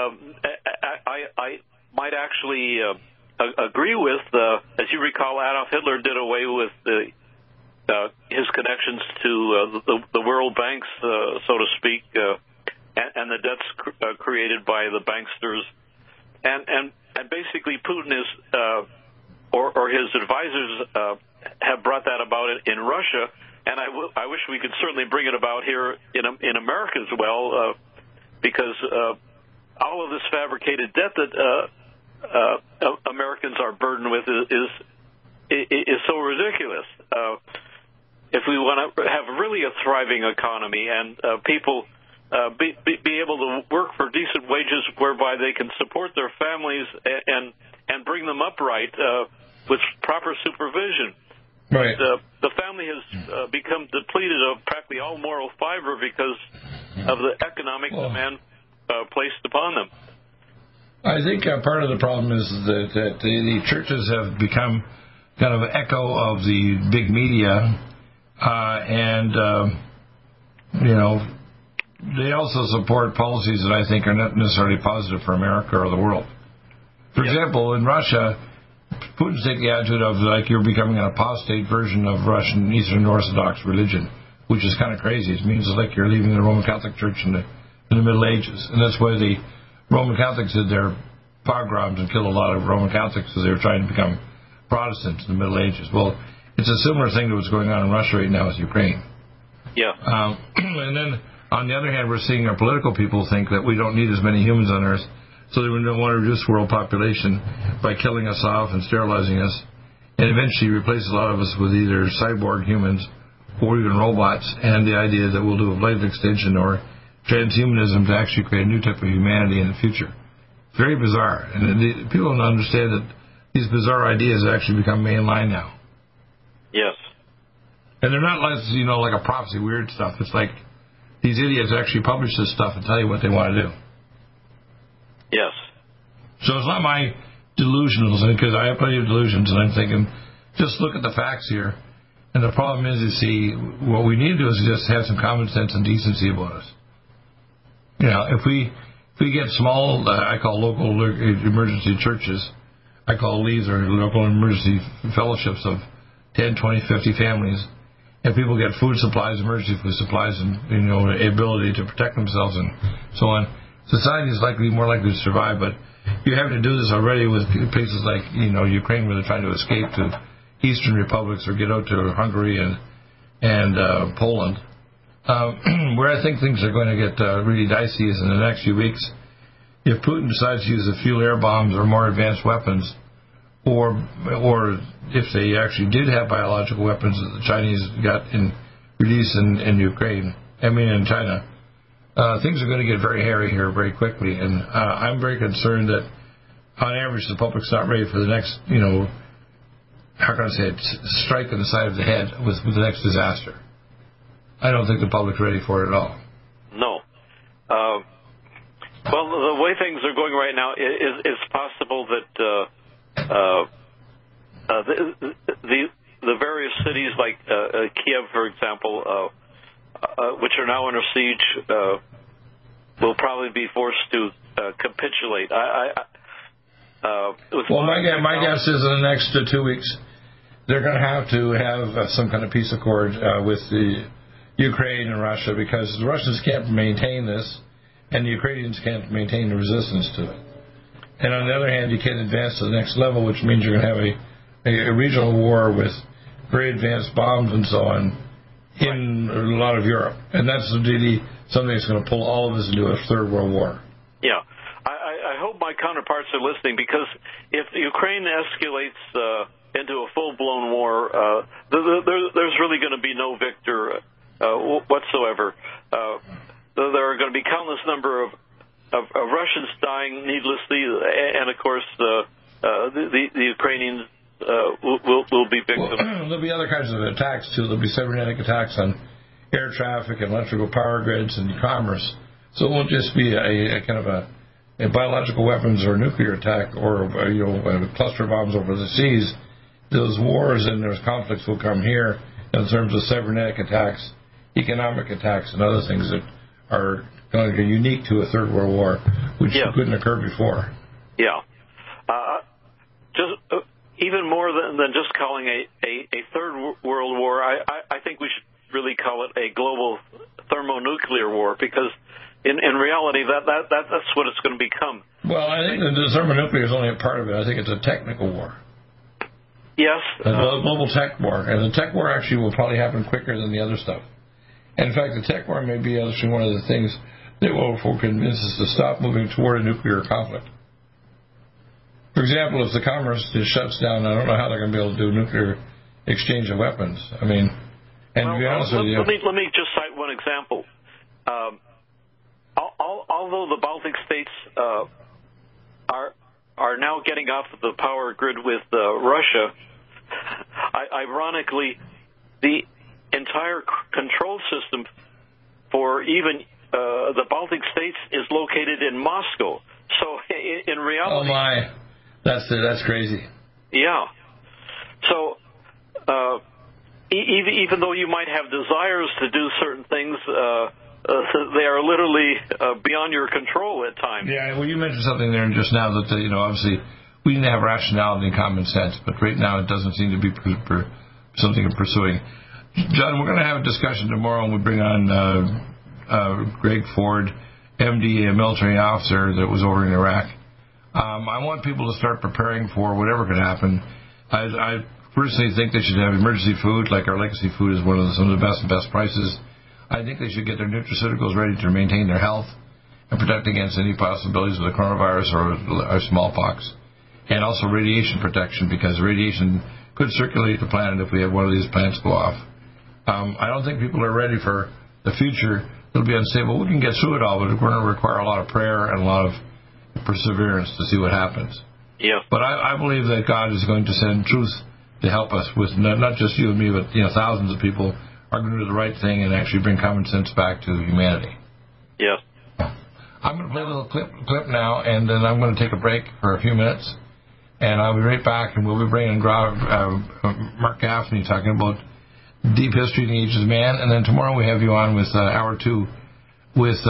I might actually agree with. As you recall, Adolf Hitler did away with his connections to the world banks, so to speak, and the debts created by the banksters. And basically Putin is, or his advisors have brought that about in Russia, and I wish we could certainly bring it about here in America as well, because all of this fabricated debt that Americans are burdened with is so ridiculous. If we want to have really a thriving economy and people be able to work for decent wages whereby they can support their families and bring them upright with proper supervision. Right. The family has become depleted of practically all moral fiber because of the economic demand placed upon them. I think part of the problem is that the churches have become kind of an echo of the big media, and they also support policies that I think are not necessarily positive for America or the world. For example, in Russia, Putin's taking the attitude of like you're becoming an apostate version of Russian Eastern Orthodox religion, which is kind of crazy. It means like you're leaving the Roman Catholic Church in the Middle Ages, and that's why the Roman Catholics did their pogroms and killed a lot of Roman Catholics because they were trying to become Protestants in the Middle Ages. Well, it's a similar thing to what's going on in Russia right now with Ukraine. Yeah. And then On the other hand, we're seeing our political people think that we don't need as many humans on Earth, so that we don't want to reduce world population by killing us off and sterilizing us, and eventually replace a lot of us with either cyborg humans or even robots, and the idea that we'll do a life extension or transhumanism to actually create a new type of humanity in the future. Very bizarre, and people don't understand that these bizarre ideas actually become mainline now. Yes. And they're not like a prophecy, weird stuff. It's like these idiots actually publish this stuff and tell you what they want to do. Yes. So it's not my delusionals, because I have plenty of delusions, and I'm thinking, just look at the facts here. And the problem is, you see, what we need to do is just have some common sense and decency about us. If we get small, I call local emergency churches, I call these or local emergency fellowships of 10, 20, 50 families, and people get food supplies, emergency food supplies, and the ability to protect themselves and so on, society is more likely to survive. But you have to do this already with places like Ukraine, where they're trying to escape to Eastern republics or get out to Hungary and Poland. Where I think things are going to get really dicey is in the next few weeks. If Putin decides to use a few air bombs or more advanced weapons, or if they actually did have biological weapons that the Chinese got released in Ukraine, in China, things are going to get very hairy here very quickly. And I'm very concerned that, on average, the public's not ready for the next, strike on the side of the head with the next disaster. I don't think the public's ready for it at all. No. Well, the way things are going right now, it's possible that the various cities like Kiev, for example, which are now under siege, will probably be forced to capitulate. My guess is in the next 2 weeks, they're going to have some kind of peace accord with the Ukraine and Russia, because the Russians can't maintain this, and the Ukrainians can't maintain the resistance to it. And on the other hand, you can't advance to the next level, which means you're going to have a regional war with very advanced bombs and so on in a lot of Europe. And that's really something that's going to pull all of us into a third world war. Yeah. I hope my counterparts are listening, because if Ukraine escalates into a full-blown war, there's really going to be no victor whatsoever. There are going to be countless number of Russians dying needlessly, and of course the Ukrainians will be victims. There'll be other kinds of attacks too. There'll be cybernetic attacks on air traffic and electrical power grids and commerce. So it won't just be a kind of a biological weapons or nuclear attack or cluster bombs over the seas. Those wars and those conflicts will come here in terms of cybernetic attacks, economic attacks, and other things that are going to be unique to a third world war, which couldn't occur before. Yeah. Just even more than just calling a third world war, I think we should really call it a global thermonuclear war, because in reality that's what it's going to become. Well, I think the thermonuclear is only a part of it. I think it's a technical war. Yes. A global tech war. And the tech war actually will probably happen quicker than the other stuff. And in fact, the tech war may be actually one of the things that will convince us to stop moving toward a nuclear conflict. For example, if the commerce just shuts down, I don't know how they're going to be able to do nuclear exchange of weapons. To be honest with you... Let me just cite one example. Although the Baltic states are now getting off the power grid with Russia, ironically, the entire control system for even the Baltic states is located in Moscow. So in reality... Oh, my. That's crazy. Yeah. So even though you might have desires to do certain things, they are literally beyond your control at times. Yeah, well, you mentioned something there just now that, obviously we didn't have rationality and common sense, but right now it doesn't seem to be something we're pursuing. John, we're going to have a discussion tomorrow, and we bring on Greg Ford, MD, a military officer that was over in Iraq. I want people to start preparing for whatever could happen. I personally think they should have emergency food, like our legacy food is one of some of the best prices. I think they should get their nutraceuticals ready to maintain their health and protect against any possibilities of the coronavirus or smallpox. And also radiation protection, because radiation could circulate the planet if we have one of these plants go off. I don't think people are ready for the future. It'll be unstable. We can get through it all, but we're going to require a lot of prayer and a lot of perseverance to see what happens. Yeah. But I believe that God is going to send truth to help us with not just you and me, but thousands of people are going to do the right thing and actually bring common sense back to humanity. Yeah. I'm going to play a little clip now, and then I'm going to take a break for a few minutes, and I'll be right back, and we'll be bringing Mark Gaffney talking about deep history in the age of man, and then tomorrow we have you on with hour 2 with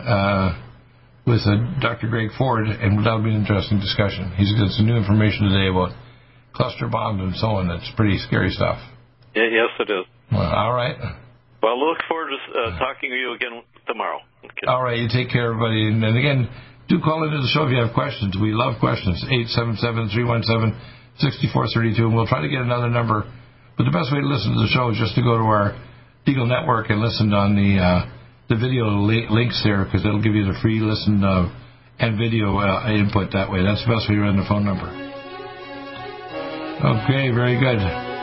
Dr. Greg Ford, and that'll be an interesting discussion. He's got some new information today about cluster bombs and so on. That's pretty scary stuff. Yeah, yes, it is. Well, all right. Well, look forward to talking to you again tomorrow. Okay. All right, you take care, everybody. And again, do call into the show if you have questions. We love questions. 877-317-6432, and we'll try to get another number. But the best way to listen to the show is just to go to our Eagle Network and listen on the video links there, because it'll give you the free listen and video input that way. That's the best way to run the phone number. Okay, very good.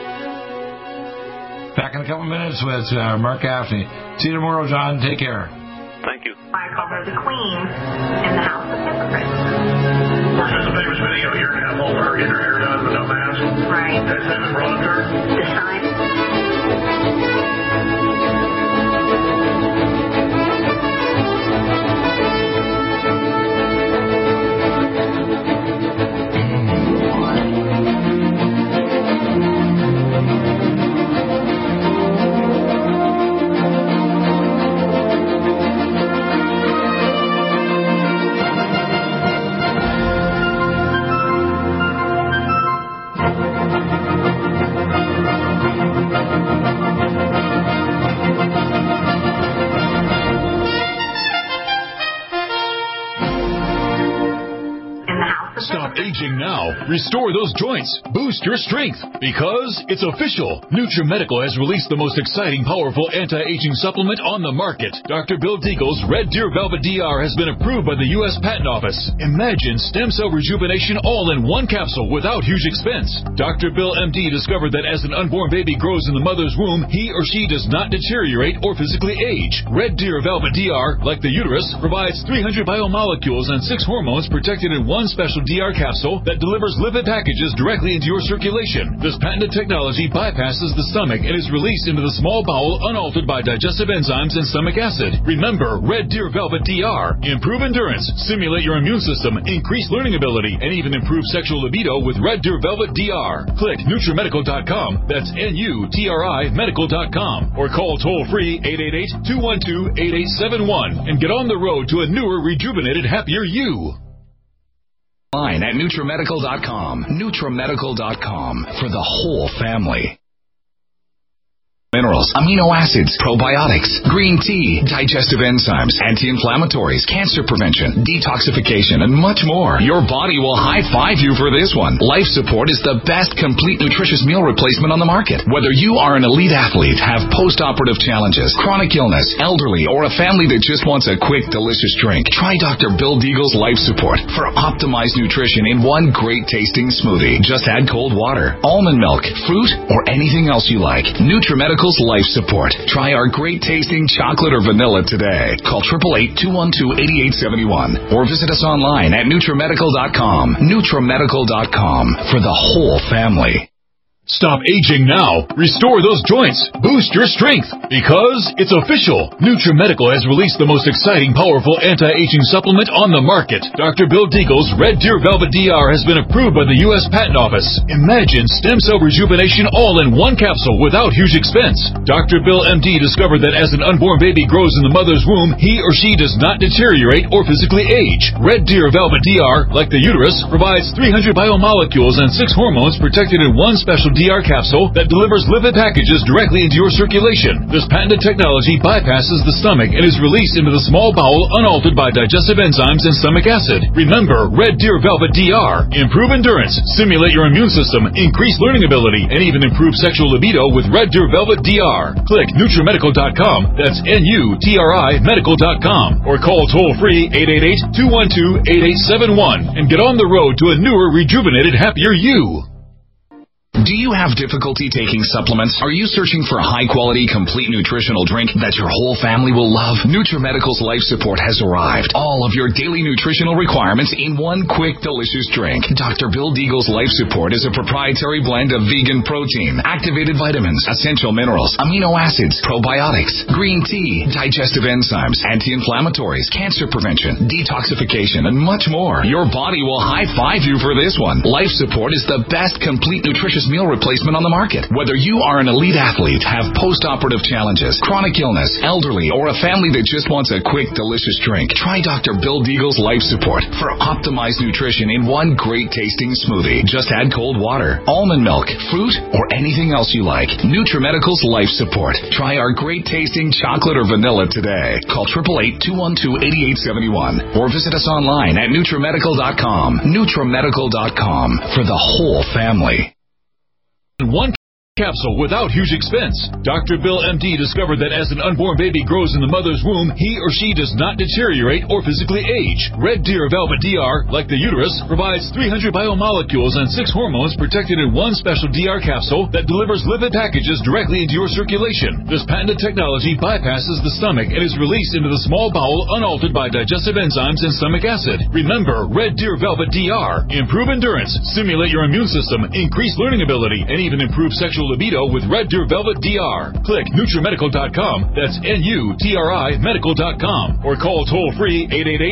Back in a couple minutes with Mark Gaffney. See you tomorrow, John. Take care. Thank you. I call her the Queen in the House of Hypocrites. There's a famous video here in Apple where her getting her hair done with no mask. Right. That's been brought up to her. The sign. Stop aging now. Restore those joints. Boost your strength. Because it's official. NutriMedical has released the most exciting, powerful anti-aging supplement on the market. Dr. Bill Deagle's Red Deer Velvet DR has been approved by the U.S. Patent Office. Imagine stem cell rejuvenation all in one capsule without huge expense. Dr. Bill MD discovered that as an unborn baby grows in the mother's womb, he or she does not deteriorate or physically age. Red Deer Velvet DR, like the uterus, provides 300 biomolecules and 6 hormones protected in one special DR capsule that delivers lipid packages directly into your circulation. This patented technology bypasses the stomach and is released into the small bowel unaltered by digestive enzymes and stomach acid. Remember, Red Deer Velvet DR. Improve endurance, stimulate your immune system, increase learning ability, and even improve sexual libido with Red Deer Velvet DR. Click NutriMedical.com. That's NUTRI Medical.com. Or call toll-free 888-212-8871 and get on the road to a newer, rejuvenated, happier you. At NutriMedical.com. NutriMedical.com for the whole family. Minerals, amino acids, probiotics, green tea, digestive enzymes, anti-inflammatories, cancer prevention, detoxification, and much more. Your body will high-five you for this one. Life Support is the best complete nutritious meal replacement on the market. Whether you are an elite athlete, have post-operative challenges, chronic illness, elderly, or a family that just wants a quick, delicious drink, try Dr. Bill Deagle's Life Support for optimized nutrition in one great-tasting smoothie. Just add cold water, almond milk, fruit, or anything else you like. NutriMedical Life Support. Try our great-tasting chocolate or vanilla today. Call 888-212-8871 or visit us online at NutriMedical.com. NutriMedical.com for the whole family. Stop aging now. Restore those joints. Boost your strength. Because it's official. NutriMedical has released the most exciting, powerful anti-aging supplement on the market. Dr. Bill Deagle's Red Deer Velvet DR has been approved by the U.S. Patent Office. Imagine stem cell rejuvenation all in one capsule without huge expense. Dr. Bill MD discovered that as an unborn baby grows in the mother's womb, he or she does not deteriorate or physically age. Red Deer Velvet DR, like the uterus, provides 300 biomolecules and 6 hormones protected in one special DR capsule that delivers lipid packages directly into your circulation. This patented technology bypasses the stomach and is released into the small bowel unaltered by digestive enzymes and stomach acid. Remember Red Deer Velvet DR. Improve endurance, stimulate your immune system, increase learning ability, and even improve sexual libido with Red Deer Velvet DR. Click NutriMedical.com, that's NUTRI Medical.com, or call toll-free 888-212-8871 and get on the road to a newer, rejuvenated, happier you. Do you have difficulty taking supplements? Are you searching for a high-quality, complete nutritional drink that your whole family will love? NutriMedical's Life Support has arrived. All of your daily nutritional requirements in one quick, delicious drink. Dr. Bill Deagle's Life Support is a proprietary blend of vegan protein, activated vitamins, essential minerals, amino acids, probiotics, green tea, digestive enzymes, anti-inflammatories, cancer prevention, detoxification, and much more. Your body will high-five you for this one. Life Support is the best complete nutritious meal replacement on the market. Whether you are an elite athlete, have post-operative challenges, chronic illness, elderly, or a family that just wants a quick, delicious drink, try Dr. Bill Deagle's Life Support for optimized nutrition in one great tasting smoothie. Just add cold water, almond milk, fruit, or anything else you like. NutriMedical's Life Support. Try our great tasting chocolate or vanilla today. Call 888-212-8871 or visit us online at NutriMedical.com. NutriMedical.com for the whole family. One capsule without huge expense. Dr. Bill MD discovered that as an unborn baby grows in the mother's womb, he or she does not deteriorate or physically age. Red Deer Velvet DR, like the uterus, provides 300 biomolecules and 6 hormones protected in one special DR capsule that delivers lipid packages directly into your circulation. This patented technology bypasses the stomach and is released into the small bowel unaltered by digestive enzymes and stomach acid. Remember Red Deer Velvet DR. Improve endurance, stimulate your immune system, increase learning ability, and even improve sexual libido with Red Deer Velvet DR. Click NutriMedical.com, that's NUTRI Medical.com, or call toll-free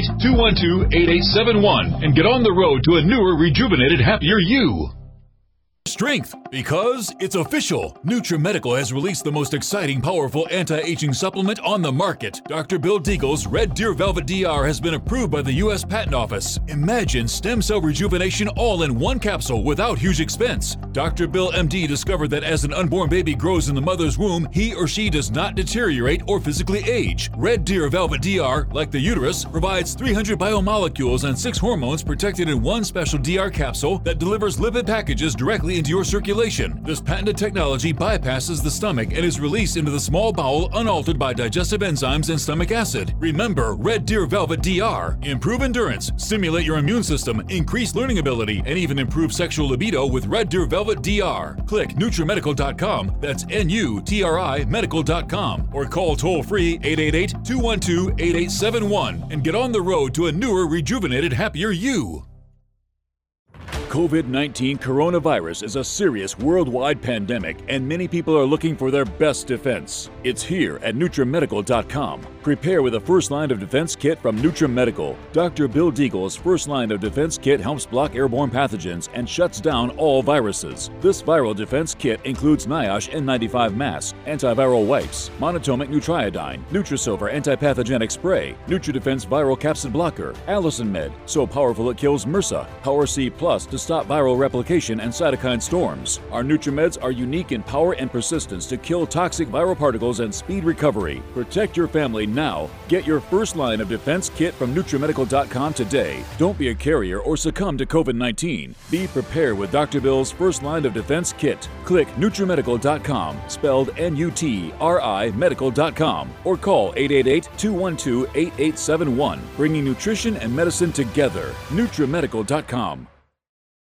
888-212-8871 and get on the road to a newer, rejuvenated, happier you. Strength, because it's official. NutriMedical has released the most exciting, powerful anti-aging supplement on the market. Dr. Bill Deagle's Red Deer Velvet DR has been approved by the U.S. Patent Office. Imagine stem cell rejuvenation all in one capsule without huge expense. Dr. Bill MD discovered that as an unborn baby grows in the mother's womb, he or she does not deteriorate or physically age. Red Deer Velvet DR, like the uterus, provides 300 biomolecules and 6 hormones protected in one special DR capsule that delivers lipid packages directly into your circulation. This patented technology bypasses the stomach and is released into the small bowel unaltered by digestive enzymes and stomach acid. Remember Red Deer Velvet DR. Improve endurance, stimulate your immune system, increase learning ability, and even improve sexual libido with Red Deer Velvet DR. Click NutriMedical.com, that's NUTRI Medical.com, or call toll-free 888-212-8871 and get on the road to a newer, rejuvenated, happier you. COVID-19 coronavirus is a serious worldwide pandemic, and many people are looking for their best defense. It's here at NutriMedical.com. Prepare with a first line of defense kit from NutriMedical. Dr. Bill Deagle's first line of defense kit helps block airborne pathogens and shuts down all viruses. This viral defense kit includes NIOSH N95 mask, antiviral wipes, monatomic Nutriodine, Nutrisilver antipathogenic spray, NutriDefense viral capsid blocker, Allison Med, so powerful it kills MRSA, Power C Plus to stop viral replication and cytokine storms. Our NutriMeds are unique in power and persistence to kill toxic viral particles and speed recovery. Protect your family now. Get your first line of defense kit from NutriMedical.com today. Don't be a carrier or succumb to COVID-19. Be prepared with Dr. Bill's first line of defense kit. Click NutriMedical.com, spelled N-U-T-R-I Medical.com, or call 888-212-8871, bringing nutrition and medicine together. NutriMedical.com.